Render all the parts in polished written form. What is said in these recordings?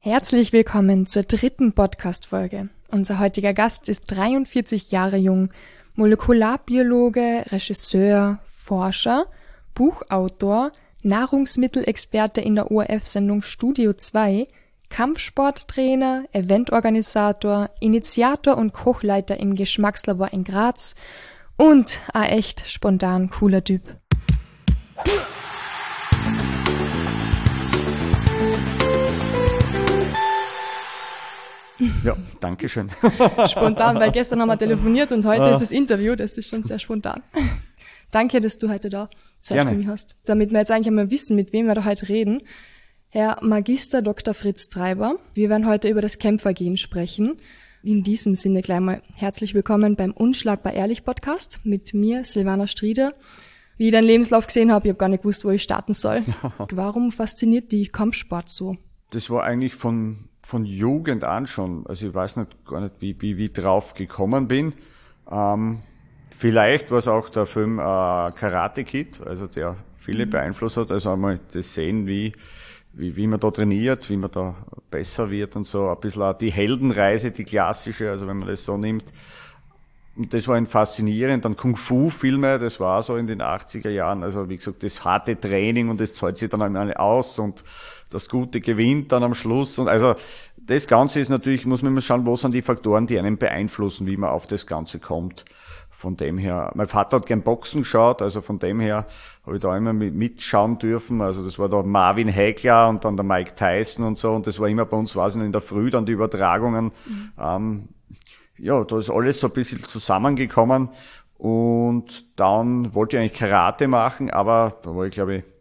Herzlich willkommen zur 3. Podcast-Folge. Unser heutiger Gast ist 43 Jahre jung, Molekularbiologe, Regisseur, Forscher, Buchautor, Nahrungsmittelexperte in der ORF-Sendung Studio 2, Kampfsporttrainer, Eventorganisator, Initiator und Kochleiter im Geschmackslabor in Graz und ein echt spontan cooler Typ. Ja, danke schön. Spontan, weil gestern haben wir telefoniert und heute ist das Interview, das ist schon sehr spontan. Danke, dass du heute da Zeit für mich hast. Damit wir jetzt eigentlich einmal wissen, mit wem wir da heute reden. Herr Magister Dr. Fritz Treiber, wir werden heute über das Kämpfergehen sprechen. In diesem Sinne gleich mal herzlich willkommen beim Unschlagbar Ehrlich Podcast mit mir, Silvana Strieder. Wie ich deinen Lebenslauf gesehen habe, ich habe gar nicht gewusst, wo ich starten soll. Warum fasziniert dich Kampfsport so? Das war eigentlich von Jugend an schon. Also ich weiß gar nicht, wie drauf gekommen bin. Vielleicht war es auch der Film Karate Kid, also der viele beeinflusst hat. Also einmal das sehen, wie man da trainiert, wie man da besser wird und so. Ein bisschen auch die Heldenreise, die klassische, also wenn man das so nimmt. Und das war faszinierend. Dann Kung-Fu-Filme, das war so in den 80er Jahren. Also wie gesagt, das harte Training und das zahlt sich dann einmal aus und das Gute gewinnt dann am Schluss. Und also das Ganze ist natürlich, muss man immer schauen, wo sind die Faktoren, die einen beeinflussen, wie man auf das Ganze kommt. Von dem her, mein Vater hat gern Boxen geschaut, also von dem her habe ich da immer mitschauen dürfen. Also das war da Marvin Hagler und dann der Mike Tyson und so. Und das war immer bei uns, weiß ich nicht, in der Früh dann die Übertragungen. Ja, da ist alles so ein bisschen zusammengekommen und dann wollte ich eigentlich Karate machen, aber da war ich, glaube ich,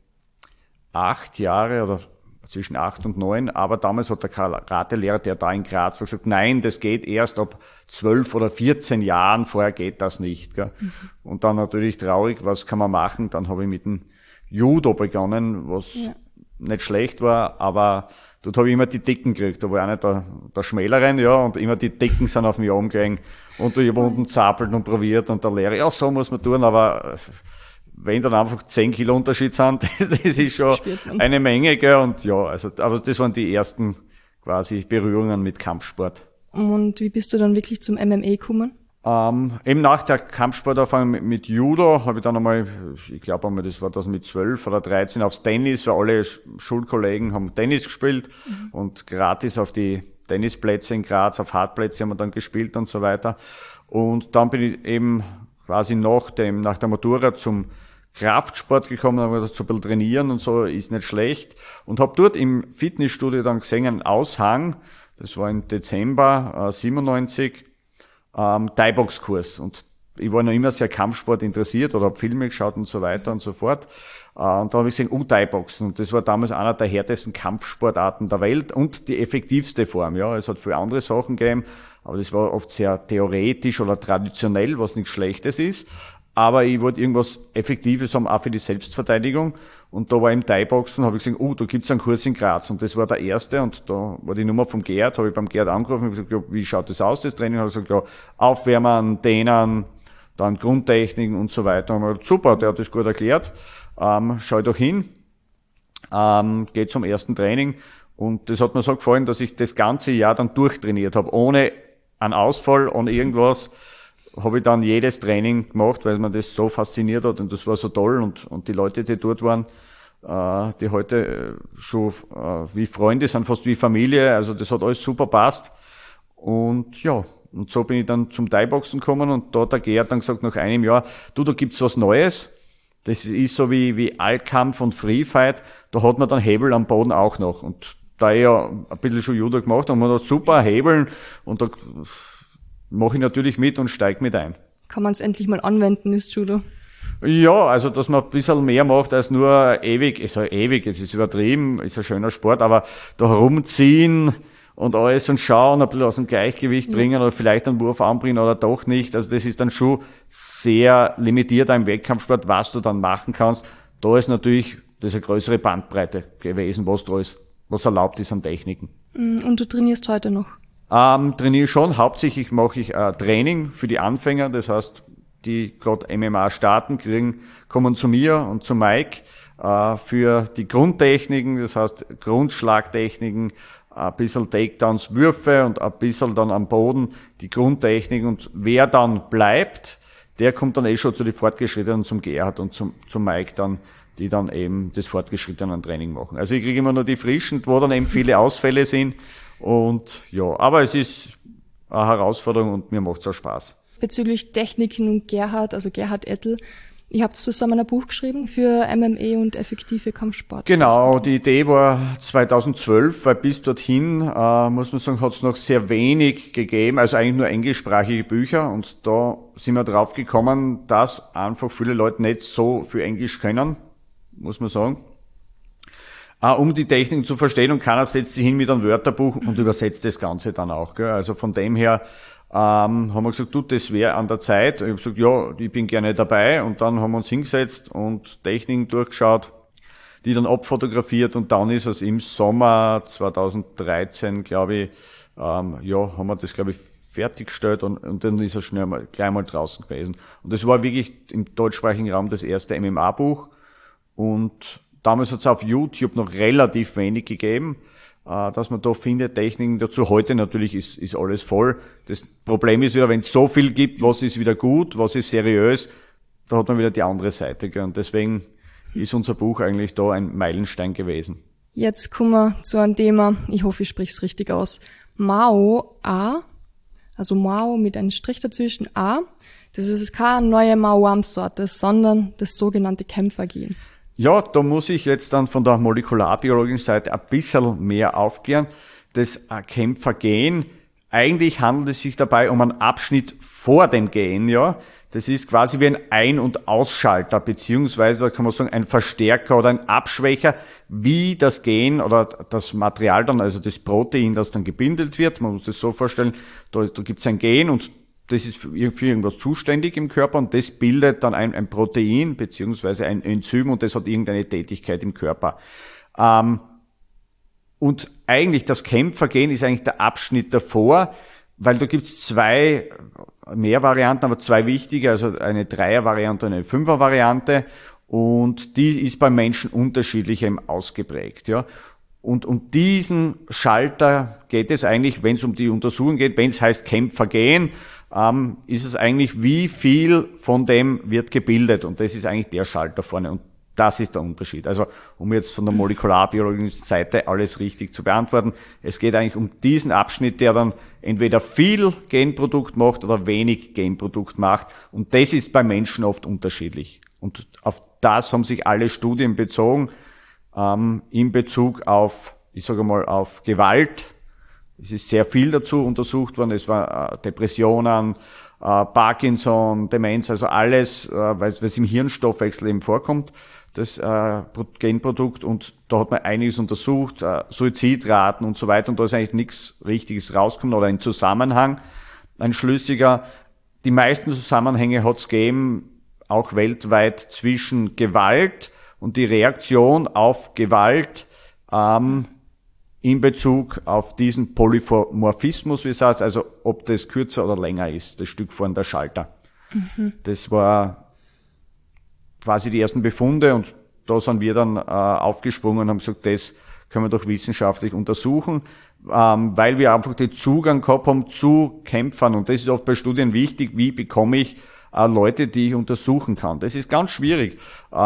8 Jahre oder zwischen 8 und 9, aber damals hat der Karate-Lehrer, der da in Graz war, gesagt, nein, das geht erst ab 12 oder 14 Jahren, vorher geht das nicht. Gell? Und dann natürlich traurig, was kann man machen? Dann habe ich mit dem Judo begonnen, was nicht schlecht war, aber dort habe ich immer die Dicken gekriegt. Da war einer der Schmäleren, ja, und immer die Dicken sind auf mich umgegangen. Und ich habe unten zappelt und probiert und der Lehrer, ja, so muss man tun, aber wenn dann einfach 10 Kilo Unterschied sind, das ist schon eine Menge, gell, und ja, also, aber das waren die ersten quasi Berührungen mit Kampfsport. Und wie bist du dann wirklich zum MMA gekommen? Eben nach der Kampfsporterfahrung mit Judo habe ich dann einmal, ich glaube einmal, das war das mit 12 oder 13 aufs Tennis, weil alle Schulkollegen haben Tennis gespielt und gratis auf die Tennisplätze in Graz, auf Hartplätze haben wir dann gespielt und so weiter. Und dann bin ich eben quasi nach der Matura zum Kraftsport gekommen, habe gesagt, so ein bisschen trainieren und so ist nicht schlecht und habe dort im Fitnessstudio dann gesehen einen Aushang, das war im Dezember 97, Thai-Box-Kurs und ich war noch immer sehr Kampfsport interessiert oder habe Filme geschaut und so weiter und so fort. Und da habe ich gesehen, Thai-Boxen. Und das war damals einer der härtesten Kampfsportarten der Welt und die effektivste Form. Ja, es hat viele andere Sachen gegeben, aber das war oft sehr theoretisch oder traditionell, was nichts Schlechtes ist. Aber ich wollte irgendwas Effektives haben, auch für die Selbstverteidigung. Und da war im Thai-Boxen, habe ich gesehen, da gibt's einen Kurs in Graz. Und das war der erste. Und da war die Nummer vom Gerd, habe ich beim Gerd angerufen und gesagt, ja, wie schaut das aus, das Training? Habe ich gesagt, ja, Aufwärmen, Dehnen, dann Grundtechniken und so weiter. Und ich gesagt, super, der hat das gut erklärt. Schau doch hin. Geht zum ersten Training. Und das hat mir so gefallen, dass ich das ganze Jahr dann durchtrainiert habe, ohne einen Ausfall, ohne irgendwas. Habe ich dann jedes Training gemacht, weil man das so fasziniert hat und das war so toll und die Leute, die dort waren, die heute schon wie Freunde sind, fast wie Familie, also das hat alles super passt und ja, und so bin ich dann zum Thai-Boxen gekommen und da hat der Gerd dann gesagt, nach einem Jahr, da gibt's was Neues, das ist so wie Allkampf und Freefight, da hat man dann Hebel am Boden auch noch und da ich ja ein bisschen schon Judo gemacht habe, man hat super Hebeln und da mache ich natürlich mit und steige mit ein. Kann man es endlich mal anwenden, ist Judo? Ja, also dass man ein bisschen mehr macht als nur ewig, es ist übertrieben, ist ein schöner Sport, aber da herumziehen und alles und schauen, ein bisschen aus dem Gleichgewicht bringen oder vielleicht einen Wurf anbringen oder doch nicht, also das ist dann schon sehr limitiert im Wettkampfsport, was du dann machen kannst. Da ist natürlich das eine größere Bandbreite gewesen, was da ist, was erlaubt ist an Techniken. Und du trainierst heute noch? Trainiere schon, hauptsächlich mache ich Training für die Anfänger, das heißt, die gerade MMA starten, kommen zu mir und zu Mike für die Grundtechniken, das heißt Grundschlagtechniken, ein bisschen Takedowns, Würfe und ein bisschen dann am Boden die Grundtechnik. Und wer dann bleibt, der kommt dann schon zu den Fortgeschrittenen, zum Gerhard und zum Mike dann, die dann eben das fortgeschrittene Training machen. Also ich kriege immer nur die Frischen, wo dann eben viele Ausfälle sind. Und ja, aber es ist eine Herausforderung und mir macht es auch Spaß. Bezüglich Techniken und Gerhard, also Gerhard Ettel, ihr habt zusammen ein Buch geschrieben für MMA und effektive Kampfsport. Genau, die Idee war 2012, weil bis dorthin, muss man sagen, hat es noch sehr wenig gegeben, also eigentlich nur englischsprachige Bücher, und da sind wir drauf gekommen, dass einfach viele Leute nicht so viel Englisch können, muss man sagen. Um die Techniken zu verstehen, und keiner setzt sich hin mit einem Wörterbuch und übersetzt das Ganze dann auch. Gell? Also von dem her haben wir gesagt, das wäre an der Zeit. Ich habe gesagt, ja, ich bin gerne dabei, und dann haben wir uns hingesetzt und Techniken durchgeschaut, die dann abfotografiert, und dann ist es im Sommer 2013, glaube ich, haben wir das, glaube ich, fertiggestellt, und dann ist es gleich mal draußen gewesen. Und das war wirklich im deutschsprachigen Raum das erste MMA-Buch, und damals hat es auf YouTube noch relativ wenig gegeben, dass man da findet, Techniken dazu. Heute natürlich ist alles voll. Das Problem ist wieder, wenn es so viel gibt, was ist wieder gut, was ist seriös, da hat man wieder die andere Seite. Gell? Und deswegen ist unser Buch eigentlich da ein Meilenstein gewesen. Jetzt kommen wir zu einem Thema, ich hoffe, ich spreche es richtig aus. Mao A, also Mao mit einem Strich dazwischen A, das ist keine neue Mao-Sorte, sondern das sogenannte Kämpfergen. Ja, da muss ich jetzt dann von der molekularbiologischen Seite ein bisschen mehr aufklären. Das Kämpfergen, eigentlich handelt es sich dabei um einen Abschnitt vor dem Gen, ja. Das ist quasi wie ein Ein- und Ausschalter, beziehungsweise, da kann man sagen, ein Verstärker oder ein Abschwächer, wie das Gen oder das Material dann, also das Protein, das dann gebildet wird. Man muss das so vorstellen, da gibt es ein Gen, und das ist für irgendwas zuständig im Körper, und das bildet dann ein Protein beziehungsweise ein Enzym, und das hat irgendeine Tätigkeit im Körper. Und eigentlich das Kämpfergen ist eigentlich der Abschnitt davor, weil da gibt's mehr Varianten, aber zwei wichtige, also eine 3er-Variante und eine 5er-Variante, und die ist beim Menschen unterschiedlich eben ausgeprägt, ja. Und um diesen Schalter geht es eigentlich, wenn es um die Untersuchung geht, wenn es heißt Kämpfergen, ist es eigentlich, wie viel von dem wird gebildet, und das ist eigentlich der Schalter vorne, und das ist der Unterschied. Also um jetzt von der molekularbiologischen Seite alles richtig zu beantworten, es geht eigentlich um diesen Abschnitt, der dann entweder viel Genprodukt macht oder wenig Genprodukt macht, und das ist beim Menschen oft unterschiedlich. Und auf das haben sich alle Studien bezogen, in Bezug auf, ich sage mal, auf Gewalt. Es ist sehr viel dazu untersucht worden. Es war Depressionen, Parkinson, Demenz, also alles, weil es im Hirnstoffwechsel eben vorkommt, das Genprodukt. Und da hat man einiges untersucht, Suizidraten und so weiter. Und da ist eigentlich nichts Richtiges rausgekommen oder ein Zusammenhang, ein schlüssiger. Die meisten Zusammenhänge hat es gegeben, auch weltweit, zwischen Gewalt und die Reaktion auf Gewalt in Bezug auf diesen Polymorphismus, wie es heißt, also ob das kürzer oder länger ist, das Stück vorn der Schalter. Mhm. Das war quasi die ersten Befunde, und da sind wir dann aufgesprungen und haben gesagt, das können wir doch wissenschaftlich untersuchen, weil wir einfach den Zugang gehabt haben zu Kämpfern, und das ist oft bei Studien wichtig, wie bekomme ich Leute, die ich untersuchen kann. Das ist ganz schwierig.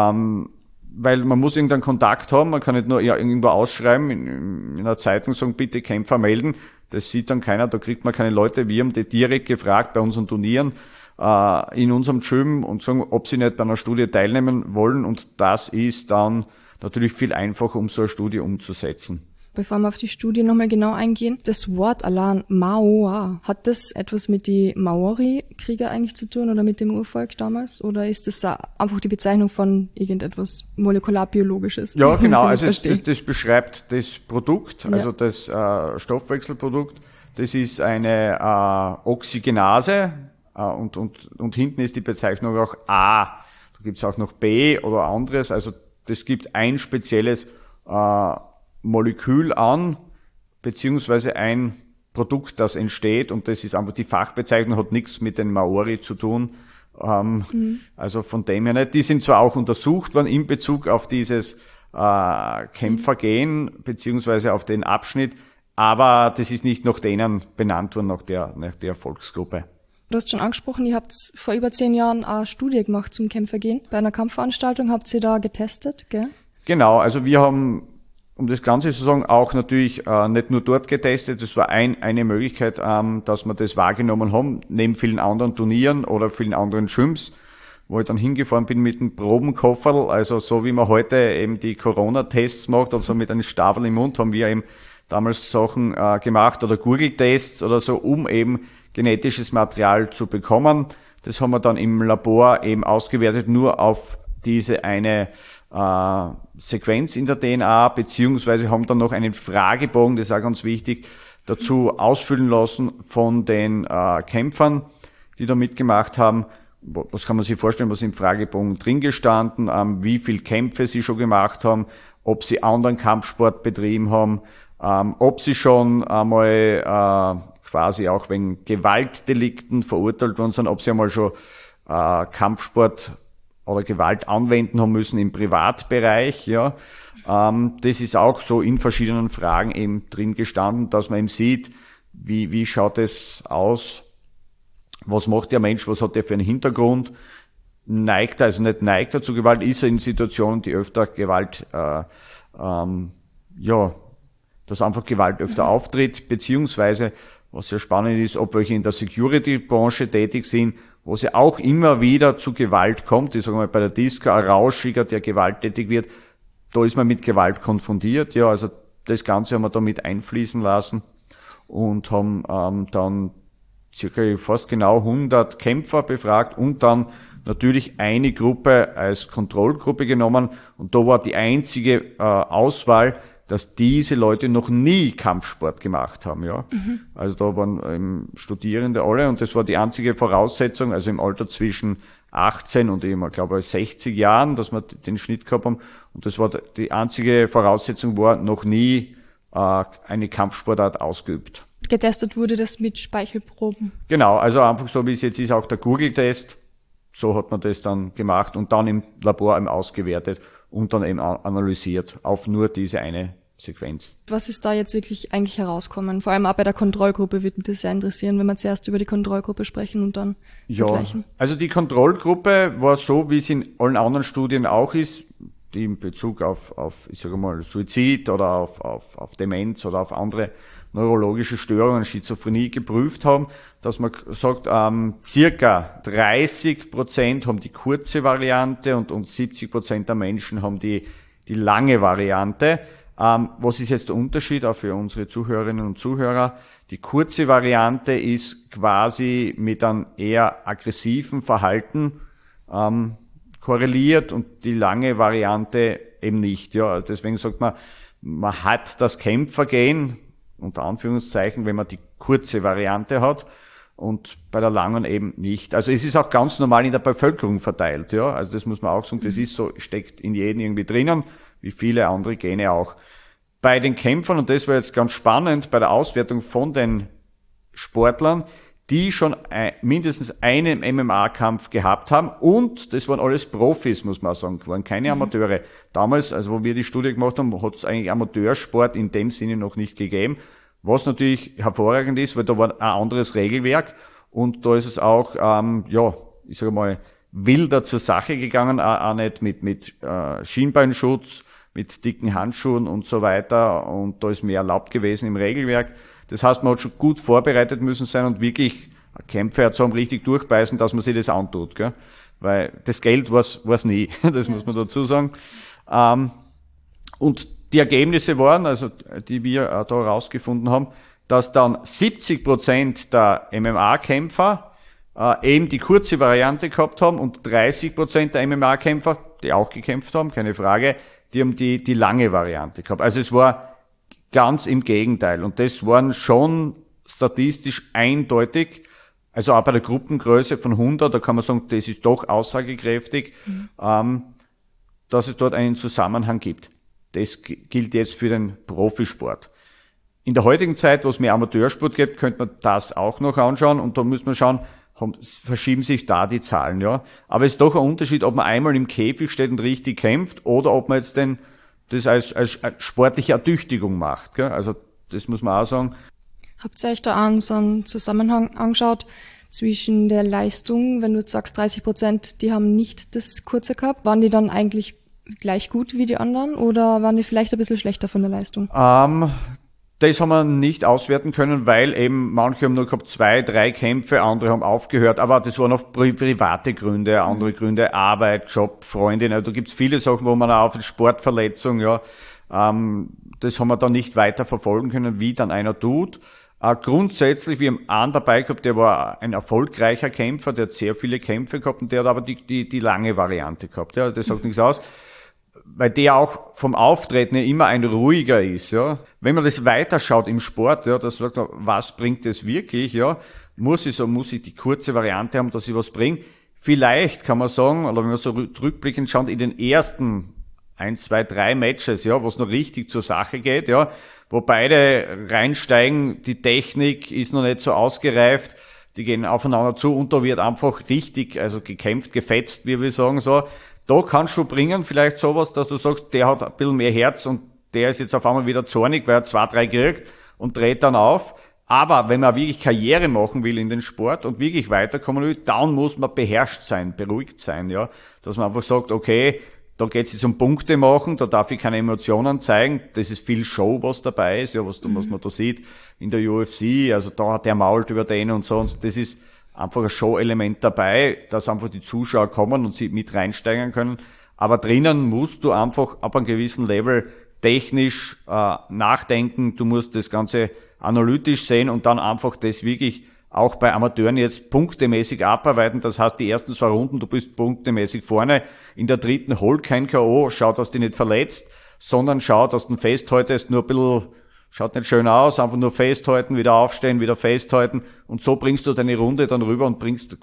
Weil man muss irgendeinen Kontakt haben, man kann nicht nur irgendwo ausschreiben, in einer Zeitung sagen, bitte Kämpfer melden, das sieht dann keiner, da kriegt man keine Leute. Wir haben die direkt gefragt bei unseren Turnieren, in unserem Gym, und sagen, ob sie nicht bei einer Studie teilnehmen wollen, und das ist dann natürlich viel einfacher, um so eine Studie umzusetzen. Bevor wir auf die Studie nochmal genau eingehen, das Wort allein Maoa, hat das etwas mit die Maori-Krieger eigentlich zu tun oder mit dem Urvolk damals? Oder ist das einfach die Bezeichnung von irgendetwas molekularbiologisches? Ja, genau, also das beschreibt das Produkt, also das Stoffwechselprodukt. Das ist eine Oxygenase, und hinten ist die Bezeichnung auch A. Da gibt's auch noch B oder anderes, also das gibt ein spezielles Molekül an, beziehungsweise ein Produkt, das entsteht, und das ist einfach die Fachbezeichnung, hat nichts mit den Maori zu tun. Also von dem her nicht. Die sind zwar auch untersucht worden in Bezug auf dieses Kämpfergen, beziehungsweise auf den Abschnitt, aber das ist nicht nach denen benannt worden, nach der Volksgruppe. Du hast schon angesprochen, ihr habt vor über 10 Jahren eine Studie gemacht zum Kämpfergehen. Bei einer Kampfveranstaltung habt ihr da getestet, gell? Genau, also wir haben, um das Ganze zu sagen, auch natürlich nicht nur dort getestet. Das war eine Möglichkeit, dass wir das wahrgenommen haben, neben vielen anderen Turnieren oder vielen anderen Gyms, wo ich dann hingefahren bin mit einem Probenkofferl. Also so wie man heute eben die Corona-Tests macht, also mit einem Stabel im Mund, haben wir eben damals Sachen gemacht oder Gurgeltests oder so, um eben genetisches Material zu bekommen. Das haben wir dann im Labor eben ausgewertet, nur auf diese eine Sequenz in der DNA, beziehungsweise haben dann noch einen Fragebogen, das ist auch ganz wichtig, dazu ausfüllen lassen von den Kämpfern, die da mitgemacht haben. Was kann man sich vorstellen, was im Fragebogen drin gestanden, wie viel Kämpfe sie schon gemacht haben, ob sie anderen Kampfsport betrieben haben, ob sie schon einmal quasi auch wegen Gewaltdelikten verurteilt worden sind, ob sie einmal schon Kampfsport oder Gewalt anwenden haben müssen im Privatbereich, ja. Das ist auch so in verschiedenen Fragen eben drin gestanden, dass man eben sieht, wie schaut es aus, was macht der Mensch, was hat der für einen Hintergrund, neigt er, also nicht neigt er zu Gewalt, ist er in Situationen, die öfter Gewalt, dass einfach Gewalt öfter auftritt, beziehungsweise, was sehr spannend ist, ob welche in der Security-Branche tätig sind, wo es ja auch immer wieder zu Gewalt kommt. Ich sage mal, bei der Disco, ein Rauschiger, der gewalttätig wird, da ist man mit Gewalt konfrontiert. Ja, also das Ganze haben wir da mit einfließen lassen und haben dann circa fast genau 100 Kämpfer befragt und dann natürlich eine Gruppe als Kontrollgruppe genommen. Und da war die einzige Auswahl, dass diese Leute noch nie Kampfsport gemacht haben, ja. Also da waren Studierende alle und das war die einzige Voraussetzung, also im Alter zwischen 18 und eben, ich glaube, 60 Jahren, dass wir den Schnitt gehabt haben. Und das war die einzige Voraussetzung, war noch nie eine Kampfsportart ausgeübt. Getestet wurde das mit Speichelproben? Genau, also einfach so wie es jetzt ist, auch der Google-Test. So hat man das dann gemacht und dann im Labor eben ausgewertet und dann eben analysiert auf nur diese eine Sequenz. Was ist da jetzt wirklich eigentlich herauskommen? Vor allem auch bei der Kontrollgruppe würde mich das sehr interessieren, wenn wir zuerst über die Kontrollgruppe sprechen und dann vergleichen. Also die Kontrollgruppe war so, wie es in allen anderen Studien auch ist, die in Bezug auf ich sage mal, Suizid oder auf Demenz oder auf andere neurologische Störungen, Schizophrenie geprüft haben, dass man sagt, circa 30% haben die kurze Variante und 70% der Menschen haben die lange Variante. Was ist jetzt der Unterschied auch für unsere Zuhörerinnen und Zuhörer? Die kurze Variante ist quasi mit einem eher aggressiven Verhalten korreliert und die lange Variante eben nicht. Ja, deswegen sagt man hat das Kämpfergehen, unter Anführungszeichen, wenn man die kurze Variante hat und bei der langen eben nicht. Also es ist auch ganz normal in der Bevölkerung verteilt, ja. Also das muss man auch sagen, das ist so, steckt in jedem irgendwie drinnen, wie viele andere Gene auch. Bei den Kämpfern, und das war jetzt ganz spannend, bei der Auswertung von den Sportlern, die schon mindestens einen MMA-Kampf gehabt haben und das waren alles Profis, muss man auch sagen, waren keine Amateure. Damals, also wo wir die Studie gemacht haben, hat es eigentlich Amateursport in dem Sinne noch nicht gegeben, was natürlich hervorragend ist, weil da war ein anderes Regelwerk und da ist es auch, ich sage mal, wilder zur Sache gegangen, auch nicht mit Schienbeinschutz, mit dicken Handschuhen und so weiter und da ist mehr erlaubt gewesen im Regelwerk. Das heißt, man hat schon gut vorbereitet müssen sein und wirklich Kämpfe hat so richtig durchbeißen, dass man sich das antut, gell? Weil das Geld war's nie, das muss man dazu sagen. Und die Ergebnisse waren, also die wir da rausgefunden haben, dass dann 70% der MMA-Kämpfer eben die kurze Variante gehabt haben und 30% der MMA-Kämpfer, die auch gekämpft haben, keine Frage, die haben die lange Variante gehabt. Also es war ganz im Gegenteil. Und das waren schon statistisch eindeutig, also auch bei der Gruppengröße von 100, da kann man sagen, das ist doch aussagekräftig, dass es dort einen Zusammenhang gibt. Das gilt jetzt für den Profisport. In der heutigen Zeit, wo es mehr Amateursport gibt, könnte man das auch noch anschauen und da muss man schauen, verschieben sich da die Zahlen, ja. Aber es ist doch ein Unterschied, ob man einmal im Käfig steht und richtig kämpft oder ob man jetzt das als sportliche Ertüchtigung macht, gell? Also das muss man auch sagen. Habt ihr euch da an so einen Zusammenhang angeschaut zwischen der Leistung, wenn du jetzt sagst 30%, die haben nicht das Kurze gehabt, waren die dann eigentlich gleich gut wie die anderen oder waren die vielleicht ein bisschen schlechter von der Leistung? Das haben wir nicht auswerten können, weil eben manche haben nur gehabt 2, 3 Kämpfe, andere haben aufgehört, aber das waren oft private Gründe, andere Gründe, Arbeit, Job, Freundin, also da gibt's viele Sachen, wo man auch auf Sportverletzung, das haben wir dann nicht weiter verfolgen können, wie dann einer tut. Grundsätzlich, wir haben einen dabei gehabt, der war ein erfolgreicher Kämpfer, der hat sehr viele Kämpfe gehabt und der hat aber die lange Variante gehabt, ja, das sagt nichts aus. Weil der auch vom Auftreten ja immer ein ruhiger ist, ja. Wenn man das weiterschaut im Sport, ja, das sagt man, was bringt es wirklich, ja. Muss ich die kurze Variante haben, dass ich was bringe? Vielleicht kann man sagen, oder wenn man so rückblickend schaut, in den ersten 1, 2, 3 Matches, ja, wo es noch richtig zur Sache geht, ja, wo beide reinsteigen, die Technik ist noch nicht so ausgereift, die gehen aufeinander zu und da wird einfach richtig, also gekämpft, gefetzt, wie wir sagen, so. Da kannst du bringen, vielleicht sowas, dass du sagst, der hat ein bisschen mehr Herz und der ist jetzt auf einmal wieder zornig, weil er 2, 3 kriegt und dreht dann auf. Aber wenn man wirklich Karriere machen will in den Sport und wirklich weiterkommen will, dann muss man beherrscht sein, beruhigt sein, ja. Dass man einfach sagt, okay, da geht es jetzt um Punkte machen, da darf ich keine Emotionen zeigen. Das ist viel Show, was dabei ist, ja, was man da sieht in der UFC. Also da hat der mault über den und so. Und das ist einfach ein Show-Element dabei, dass einfach die Zuschauer kommen und sie mit reinsteigern können. Aber drinnen musst du einfach ab einem gewissen Level technisch nachdenken. Du musst das Ganze analytisch sehen und dann einfach das wirklich auch bei Amateuren jetzt punktemäßig abarbeiten. Das heißt, die ersten 2 Runden, du bist punktemäßig vorne. In der dritten hol kein K.O., schau, dass du nicht verletzt, sondern schau, dass du festhaltest, nur ein bisschen. Schaut nicht schön aus, einfach nur festhalten, wieder aufstehen, wieder festhalten und so bringst du deine Runde dann rüber und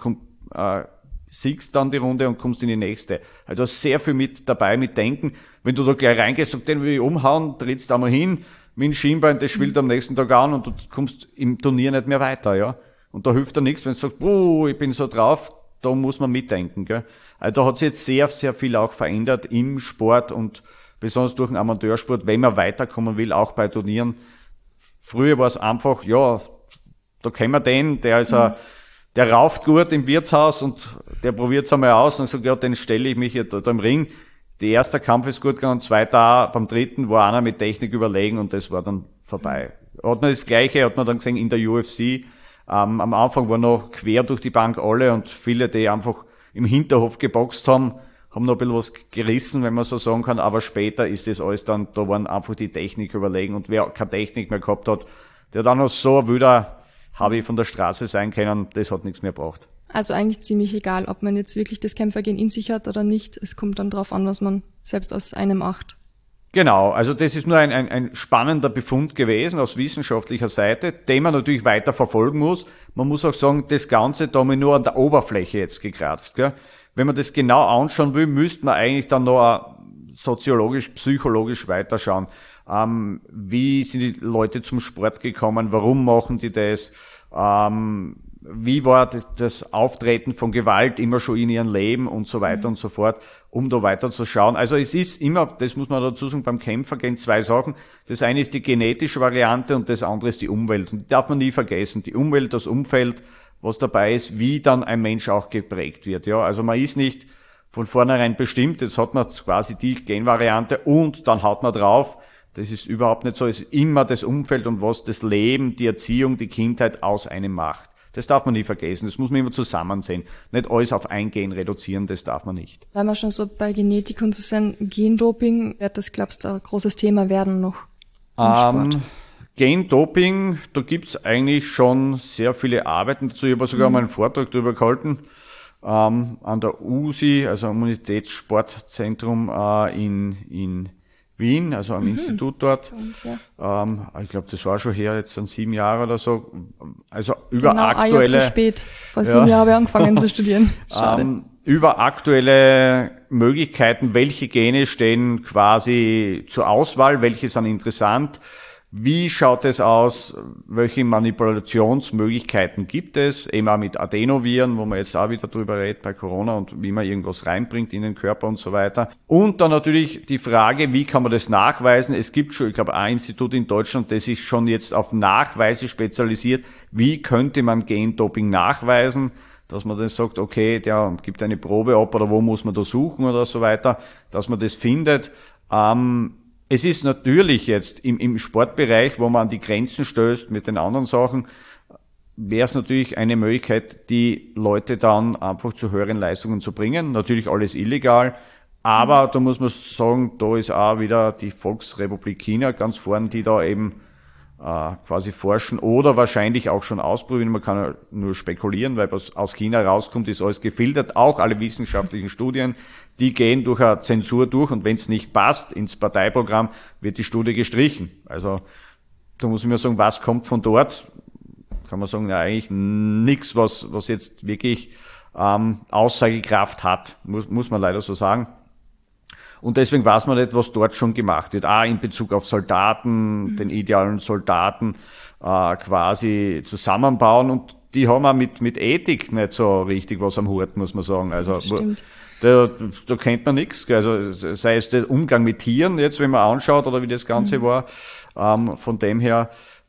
siegst dann die Runde und kommst in die nächste. Also sehr viel mit dabei, mit Denken. Wenn du da gleich reingehst und den will ich umhauen, trittst da mal hin, mit dem Schienbein, das schwillt am nächsten Tag an und du kommst im Turnier nicht mehr weiter, ja. Und da hilft dir nichts, wenn du sagst, ich bin so drauf, da muss man mitdenken, gell. Also da hat sich jetzt sehr, sehr viel auch verändert im Sport und besonders durch den Amateursport, wenn man weiterkommen will, auch bei Turnieren. Früher war es einfach, ja, da kennen wir den, der rauft gut im Wirtshaus und der probiert es einmal aus und sagt, ja, den stelle ich mich hier da im Ring. Der erste Kampf ist gut gegangen, zweiter, beim dritten war einer mit Technik überlegen und das war dann vorbei. Hat man das Gleiche, hat man dann gesehen in der UFC. Am Anfang war noch quer durch die Bank alle und viele, die einfach im Hinterhof geboxt haben noch ein bisschen was gerissen, wenn man so sagen kann, aber später ist das alles dann, da waren einfach die Technik überlegen und wer keine Technik mehr gehabt hat, der dann noch so wieder, habe ich von der Straße sein können, das hat nichts mehr gebraucht. Also eigentlich ziemlich egal, ob man jetzt wirklich das Kämpfergehen in sich hat oder nicht, es kommt dann drauf an, was man selbst aus einem macht. Genau, also das ist nur ein spannender Befund gewesen aus wissenschaftlicher Seite, den man natürlich weiter verfolgen muss. Man muss auch sagen, das Ganze da haben wir nur an der Oberfläche jetzt gekratzt, gell? Wenn man das genau anschauen will, müsste man eigentlich dann noch soziologisch, psychologisch weiterschauen. Wie sind die Leute zum Sport gekommen? Warum machen die das? Wie war das Auftreten von Gewalt immer schon in ihrem Leben und so weiter und so fort, um da weiter zu schauen. Also es ist immer, das muss man dazu sagen, beim Kämpfergehen 2 Sachen. Das eine ist die genetische Variante und das andere ist die Umwelt. Und die darf man nie vergessen. Die Umwelt, das Umfeld, was dabei ist, wie dann ein Mensch auch geprägt wird. Ja, also man ist nicht von vornherein bestimmt, jetzt hat man quasi die Genvariante und dann haut man drauf. Das ist überhaupt nicht so. Es ist immer das Umfeld und was das Leben, die Erziehung, die Kindheit aus einem macht. Das darf man nie vergessen. Das muss man immer zusammen sehen. Nicht alles auf ein Gen reduzieren, das darf man nicht. Weil wir schon so bei Genetik und so sind, Gendoping, wird das, glaubst du, ein großes Thema werden noch im Sport? Gendoping, da gibt's eigentlich schon sehr viele Arbeiten dazu. Ich habe sogar mal einen Vortrag darüber gehalten an der USI, also Immunitätssportzentrum in Wien, also am Institut dort. Ich glaube, das war schon her, jetzt sind 7 Jahre oder so. Also über genau, aktuelle. Ein Jahr zu spät. Vor 7 Jahren habe ich angefangen zu studieren. Schade. Über aktuelle Möglichkeiten, welche Gene stehen quasi zur Auswahl, welche sind interessant, Wie schaut es aus? Welche Manipulationsmöglichkeiten gibt es? Eben auch mit Adenoviren, wo man jetzt auch wieder drüber redet bei Corona und wie man irgendwas reinbringt in den Körper und so weiter. Und dann natürlich die Frage, wie kann man das nachweisen? Es gibt schon, ich glaube, ein Institut in Deutschland, das sich schon jetzt auf Nachweise spezialisiert. Wie könnte man Gendoping nachweisen? Dass man dann sagt, okay, der gibt eine Probe ab oder wo muss man da suchen oder so weiter, dass man das findet. Es ist natürlich jetzt im Sportbereich, wo man an die Grenzen stößt mit den anderen Sachen, wäre es natürlich eine Möglichkeit, die Leute dann einfach zu höheren Leistungen zu bringen. Natürlich alles illegal, aber da muss man sagen, da ist auch wieder die Volksrepublik China ganz vorn, die da eben quasi forschen oder wahrscheinlich auch schon ausprobieren. Man kann ja nur spekulieren, weil was aus China rauskommt, ist alles gefiltert. Auch alle wissenschaftlichen Studien, die gehen durch eine Zensur durch und wenn es nicht passt ins Parteiprogramm, wird die Studie gestrichen. Also da muss ich mir sagen, was kommt von dort? Kann man sagen, ja, eigentlich nichts, was jetzt wirklich Aussagekraft hat, muss man leider so sagen. Und deswegen weiß man nicht, was dort schon gemacht wird. Auch in Bezug auf Soldaten, den idealen Soldaten quasi zusammenbauen. Und die haben auch mit Ethik nicht so richtig was am Hut, muss man sagen. Also da kennt man nichts. Also sei es der Umgang mit Tieren, jetzt wenn man anschaut, oder wie das Ganze war, von dem her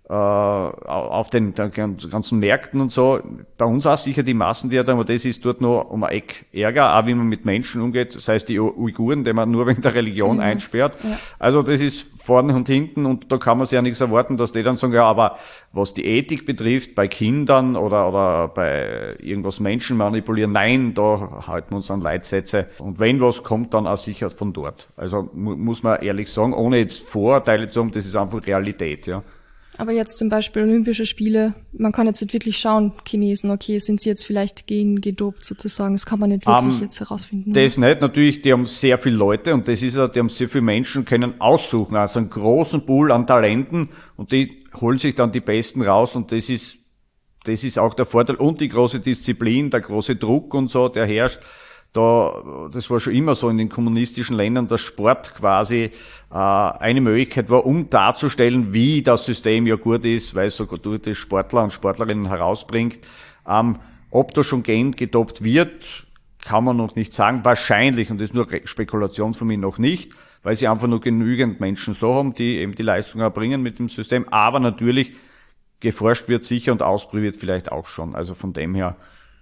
auf den ganzen Märkten und so. Bei uns auch sicher die Massentierhaltung, aber das ist dort noch um ein Eck ärger, auch wie man mit Menschen umgeht, sei es die Uiguren, die man nur wegen der Religion einsperrt. Ja. Also das ist vorne und hinten und da kann man sich ja nichts erwarten, dass die dann sagen, ja, aber was die Ethik betrifft, bei Kindern oder bei irgendwas Menschen manipulieren, nein, da halten wir uns an Leitsätze. Und wenn was kommt, dann auch sicher von dort. Also muss man ehrlich sagen, ohne jetzt Vorurteile zu haben, das ist einfach Realität, ja. Aber jetzt zum Beispiel Olympische Spiele, man kann jetzt nicht wirklich schauen, Chinesen, okay, sind sie jetzt vielleicht gedopt sozusagen, das kann man nicht wirklich jetzt herausfinden. Das nicht, natürlich, die haben sehr viele Leute und das ist ja, die haben sehr viele Menschen, können aussuchen, also einen großen Pool an Talenten und die holen sich dann die Besten raus und das ist auch der Vorteil und die große Disziplin, der große Druck und so, der herrscht. Das war schon immer so in den kommunistischen Ländern, dass Sport quasi eine Möglichkeit war, um darzustellen, wie das System ja gut ist, weil es so gute Sportler und Sportlerinnen herausbringt. Ob da schon gedopt wird, kann man noch nicht sagen. Wahrscheinlich, und das ist nur Spekulation von mir, noch nicht, weil sie einfach nur genügend Menschen so haben, die eben die Leistung erbringen mit dem System. Aber natürlich, geforscht wird sicher und ausprobiert vielleicht auch schon. Also von dem her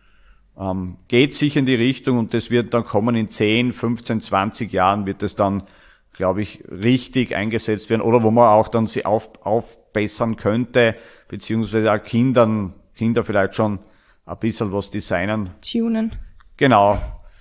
geht sicher in die Richtung und das wird dann kommen in 10, 15, 20 Jahren wird es dann, glaube ich, richtig eingesetzt werden oder wo man auch dann sie aufbessern könnte, beziehungsweise auch Kinder vielleicht schon ein bisschen was designen. Tunen. Genau.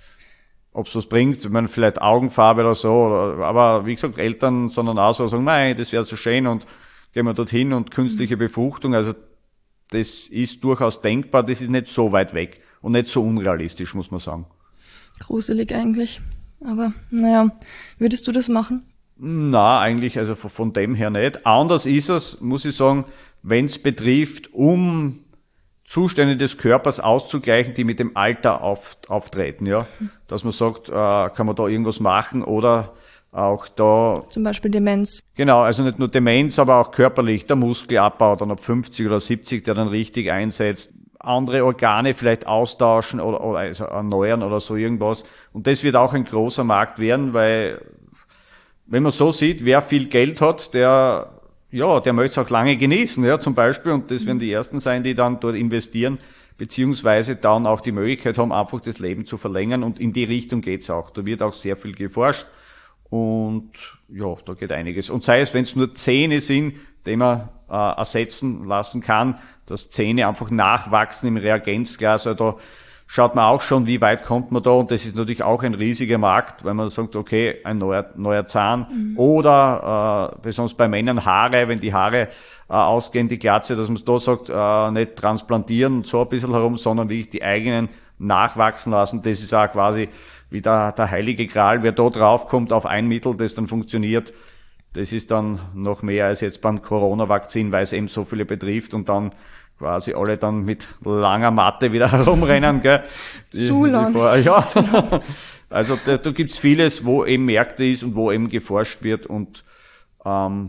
Ob es was bringt, ich meine, vielleicht Augenfarbe oder so, aber wie gesagt, Eltern, sondern auch so sagen, nein, das wäre so schön und gehen wir dorthin und künstliche Befruchtung, also das ist durchaus denkbar, das ist nicht so weit weg. Und nicht so unrealistisch, muss man sagen. Gruselig eigentlich. Aber naja, würdest du das machen? Na, eigentlich, also von dem her nicht. Anders ist es, muss ich sagen, wenn es betrifft, um Zustände des Körpers auszugleichen, die mit dem Alter auftreten, ja. Dass man sagt, kann man da irgendwas machen oder auch da. Zum Beispiel Demenz. Genau, also nicht nur Demenz, aber auch körperlich, der Muskelabbau dann ab 50 oder 70, der dann richtig einsetzt. Andere Organe vielleicht austauschen oder also erneuern oder so irgendwas. Und das wird auch ein großer Markt werden, weil, wenn man so sieht, wer viel Geld hat, der möchte es auch lange genießen, ja, zum Beispiel. Und das werden die Ersten sein, die dann dort investieren, beziehungsweise dann auch die Möglichkeit haben, einfach das Leben zu verlängern. Und in die Richtung geht's auch. Da wird auch sehr viel geforscht. Und ja, da geht einiges. Und sei es, wenn es nur Zähne sind, die man ersetzen lassen kann, dass Zähne einfach nachwachsen im Reagenzglas. Also da schaut man auch schon, wie weit kommt man da. Und das ist natürlich auch ein riesiger Markt, weil man sagt, okay, ein neuer Zahn. Oder besonders bei Männern Haare, wenn die Haare ausgehen, die Glatze, dass man da sagt, nicht transplantieren und so ein bisschen herum, sondern wirklich die eigenen nachwachsen lassen. Das ist auch quasi wie der heilige Gral. Wer da draufkommt auf ein Mittel, das dann funktioniert, das ist dann noch mehr als jetzt beim Corona-Vakzin, weil es eben so viele betrifft und dann quasi alle dann mit langer Matte wieder herumrennen, gell? Zu lang. Ja. Also da gibt's vieles, wo eben Märkte ist und wo eben geforscht wird und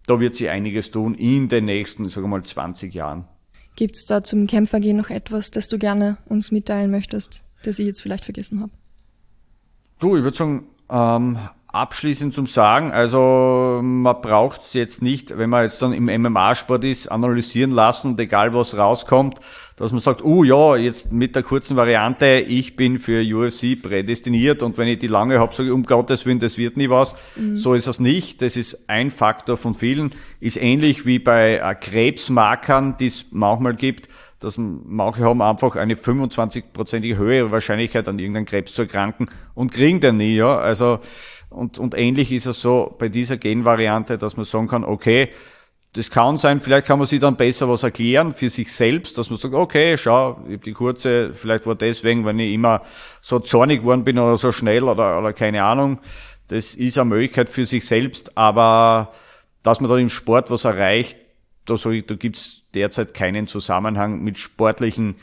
da wird sich einiges tun in den nächsten, sagen wir mal, 20 Jahren. Gibt's da zum Kämpfergehen noch etwas, das du gerne uns mitteilen möchtest, das ich jetzt vielleicht vergessen habe? Du, ich würde sagen, abschließend zum Sagen, also man braucht es jetzt nicht, wenn man jetzt dann im MMA-Sport ist, analysieren lassen und egal was rauskommt, dass man sagt, ja, jetzt mit der kurzen Variante, ich bin für UFC prädestiniert und wenn ich die lange habe, sage ich, um Gottes Willen, das wird nie was. So ist es nicht. Das ist ein Faktor von vielen. Ist ähnlich wie bei Krebsmarkern, die es manchmal gibt, dass manche haben einfach eine 25%ige höhere Wahrscheinlichkeit, an irgendeinen Krebs zu erkranken und kriegen den nie, ja. Also, und ähnlich ist es so bei dieser Genvariante, dass man sagen kann, okay, das kann sein, vielleicht kann man sich dann besser was erklären für sich selbst, dass man sagt, okay, schau, ich hab die kurze, vielleicht war deswegen, wenn ich immer so zornig geworden bin oder so schnell oder keine Ahnung. Das ist eine Möglichkeit für sich selbst, aber dass man da im Sport was erreicht, da sage ich, da gibt's derzeit keinen Zusammenhang mit sportlichen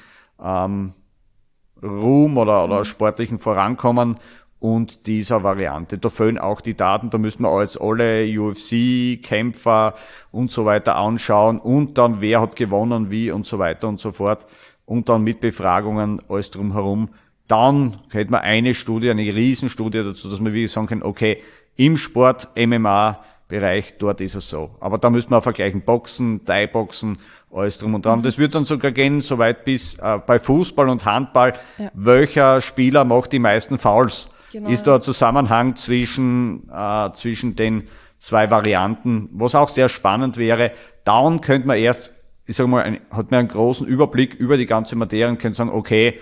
Ruhm oder sportlichen Vorankommen und dieser Variante. Da fehlen auch die Daten, da müssen wir als alle UFC-Kämpfer und so weiter anschauen und dann wer hat gewonnen, wie und so weiter und so fort und dann mit Befragungen alles drumherum. Dann hätten wir eine Studie, eine Riesenstudie dazu, dass wir wirklich sagen können, okay, im Sport, MMA-Bereich, dort ist es so. Aber da müssen wir vergleichen, Boxen, Thai-Boxen, alles drum und dran. Das wird dann sogar gehen, soweit bis bei Fußball und Handball, welcher Spieler macht die meisten Fouls. Genau. Ist da ein Zusammenhang zwischen den zwei Varianten, was auch sehr spannend wäre. Dann könnte man erst, ich sage mal, hat man einen großen Überblick über die ganze Materie und könnte sagen, okay,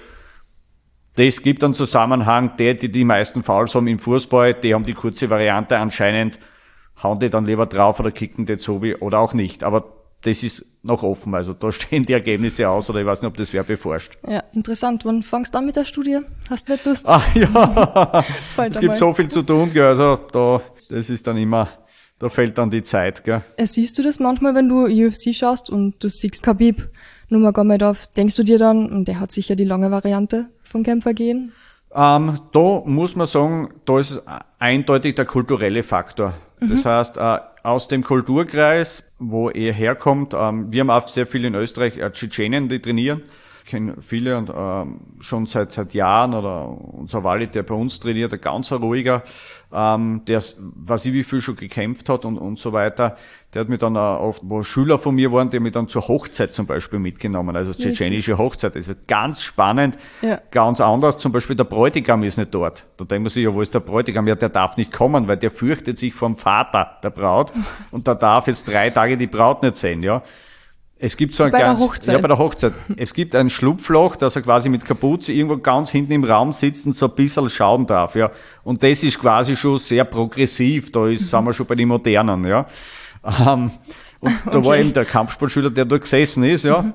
das gibt einen Zusammenhang, die meisten Fouls haben im Fußball, die haben die kurze Variante anscheinend, hauen die dann lieber drauf oder kicken die so wie oder auch nicht. Aber das ist noch offen, also da stehen die Ergebnisse aus oder ich weiß nicht, ob das wer beforscht. Ja, interessant. Wann fangst du an mit der Studie? Hast du nicht Lust? Ja, es gibt so viel zu tun, gell, also das ist dann immer, da fällt dann die Zeit, gell. Siehst du das manchmal, wenn du UFC schaust und du siehst Khabib Nurmagomedov, denkst du dir dann, der hat sicher die lange Variante vom Kämpfergehen? Da muss man sagen, da ist es eindeutig der kulturelle Faktor. Das heißt, aus dem Kulturkreis, wo er herkommt, wir haben auch sehr viele in Österreich Tschetschenen, die trainieren. Ich kenne viele und schon seit Jahren, oder unser Walid, der bei uns trainiert, ein ganz ruhiger, der, weiß ich wie viel schon gekämpft hat und so weiter. Der hat mich dann oft, wo Schüler von mir waren, die haben mich dann zur Hochzeit zum Beispiel mitgenommen, also tschetschenische Hochzeit. Das ist ganz spannend, ganz anders. Zum Beispiel der Bräutigam ist nicht dort. Da denkt man sich, ja, wo ist der Bräutigam? Ja, der darf nicht kommen, weil der fürchtet sich vom Vater der Braut und da darf jetzt 3 Tage die Braut nicht sehen, ja. Es gibt so ein bei der Hochzeit. Es gibt ein Schlupfloch, dass er quasi mit Kapuze irgendwo ganz hinten im Raum sitzt und so ein bisschen schauen darf, ja. Und das ist quasi schon sehr progressiv. Da sind wir schon bei den Modernen, ja. Und da war eben der Kampfsportschüler, der dort gesessen ist, ja.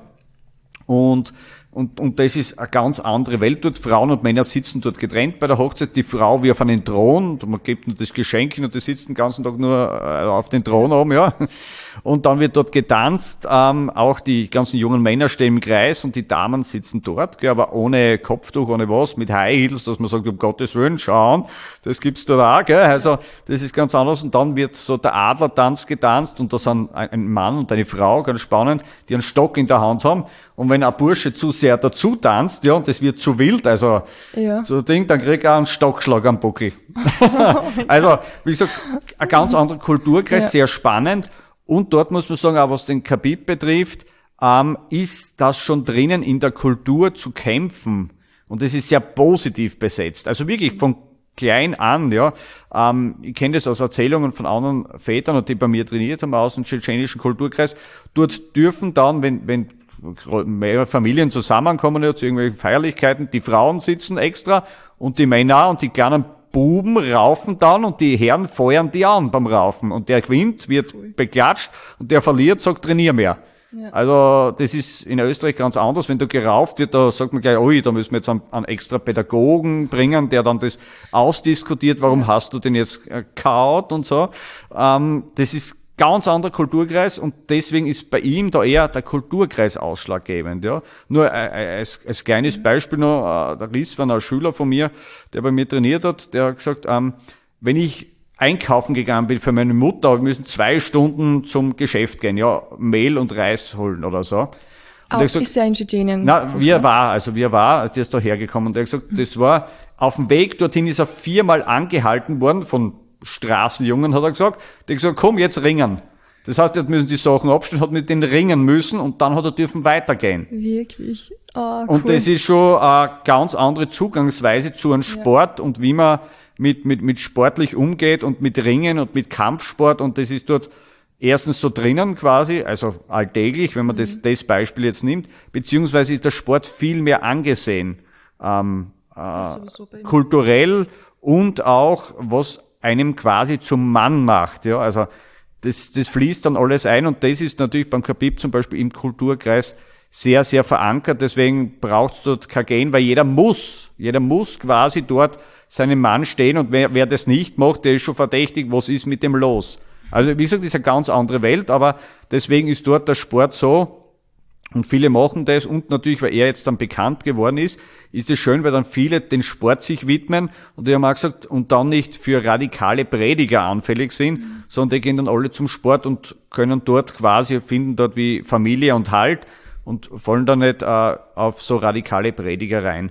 Und das ist eine ganz andere Welt dort. Frauen und Männer sitzen dort getrennt bei der Hochzeit. Die Frau wie auf einen Thron. Man gibt nur das Geschenk hin und die sitzt den ganzen Tag nur auf den Thron oben, ja. Und dann wird dort getanzt. Auch die ganzen jungen Männer stehen im Kreis und die Damen sitzen dort, gell, aber ohne Kopftuch, ohne was, mit High Heels, dass man sagt, um Gottes Willen, schauen, das gibt's dort auch, gell. Also, das ist ganz anders. Und dann wird so der Adlertanz getanzt und da sind ein Mann und eine Frau, ganz spannend, die einen Stock in der Hand haben. Und wenn ein Bursche zu sehr dazu tanzt, ja, und das wird zu wild, also so ein Ding, dann kriegt er einen Stockschlag am Buckel. Also, wie gesagt, ein ganz anderer Kulturkreis, sehr spannend. Und dort muss man sagen, auch was den Khabib betrifft, ist das schon drinnen in der Kultur zu kämpfen. Und das ist sehr positiv besetzt. Also wirklich von klein an, ja. Ich kenne das aus Erzählungen von anderen Vätern, die bei mir trainiert haben aus dem tschetschenischen Kulturkreis. Dort dürfen dann, wenn mehrere Familien zusammenkommen, ja, zu irgendwelchen Feierlichkeiten, die Frauen sitzen extra und die Männer und die kleinen Buben raufen dann und die Herren feuern die an beim Raufen. Und der gewinnt, wird beklatscht und der verliert, sagt, trainier mehr. Ja. Also das ist in Österreich ganz anders. Wenn da gerauft wird, da sagt man gleich, ui, da müssen wir jetzt einen extra Pädagogen bringen, der dann das ausdiskutiert, warum hast du denn jetzt kaut und so. Das ist ganz anderer Kulturkreis und deswegen ist bei ihm da eher der Kulturkreis ausschlaggebend, ja. Nur als kleines Beispiel noch, der Ries war ein Schüler von mir, der bei mir trainiert hat, der hat gesagt, wenn ich einkaufen gegangen bin für meine Mutter, wir müssen 2 Stunden zum Geschäft gehen, ja, Mehl und Reis holen oder so. Auch ist ja in Tschetschenien. Na, wie er war, die ist da hergekommen und er hat gesagt, das war, auf dem Weg dorthin ist er 4-mal angehalten worden von Straßenjungen, hat er gesagt. Der hat gesagt, komm, jetzt ringen. Das heißt, er müssen die Sachen abstellen, hat mit den ringen müssen und dann hat er dürfen weitergehen. Wirklich? Oh, cool. Und das ist schon eine ganz andere Zugangsweise zu einem Sport und wie man mit sportlich umgeht und mit Ringen und mit Kampfsport und das ist dort erstens so drinnen quasi, also alltäglich, wenn man das Beispiel jetzt nimmt, beziehungsweise ist der Sport viel mehr angesehen, kulturell und auch, was einem quasi zum Mann macht, ja, also das fließt dann alles ein und das ist natürlich beim Khabib zum Beispiel im Kulturkreis sehr, sehr verankert, deswegen braucht's dort kein Gehen, weil jeder muss quasi dort seinem Mann stehen und wer das nicht macht, der ist schon verdächtig, was ist mit dem los? Also wie gesagt, das ist eine ganz andere Welt, aber deswegen ist dort der Sport so und viele machen das und natürlich, weil er jetzt dann bekannt geworden ist es schön, weil dann viele den Sport sich widmen und die haben auch gesagt, und dann nicht für radikale Prediger anfällig sind, sondern die gehen dann alle zum Sport und können dort quasi, finden dort wie Familie und Halt und fallen dann nicht auf so radikale Prediger rein.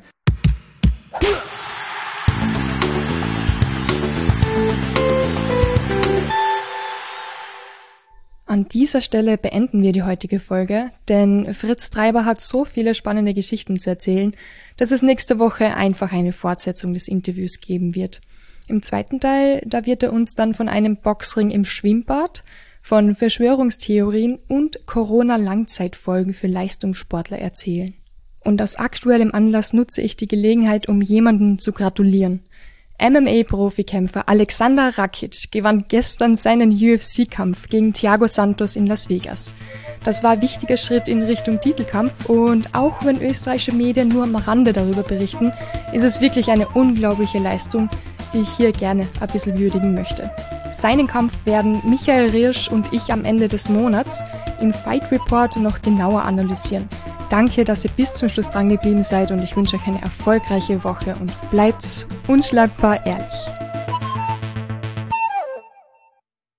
An dieser Stelle beenden wir die heutige Folge, denn Fritz Treiber hat so viele spannende Geschichten zu erzählen, dass es nächste Woche einfach eine Fortsetzung des Interviews geben wird. Im zweiten Teil, da wird er uns dann von einem Boxring im Schwimmbad, von Verschwörungstheorien und Corona-Langzeitfolgen für Leistungssportler erzählen. Und aus aktuellem Anlass nutze ich die Gelegenheit, um jemandem zu gratulieren. MMA-Profikämpfer Alexander Rakic gewann gestern seinen UFC-Kampf gegen Thiago Santos in Las Vegas. Das war ein wichtiger Schritt in Richtung Titelkampf und auch wenn österreichische Medien nur am Rande darüber berichten, ist es wirklich eine unglaubliche Leistung, die ich hier gerne ein bisschen würdigen möchte. Seinen Kampf werden Michael Riersch und ich am Ende des Monats im Fight Report noch genauer analysieren. Danke, dass ihr bis zum Schluss dran geblieben seid und ich wünsche euch eine erfolgreiche Woche und bleibt unschlagbar ehrlich.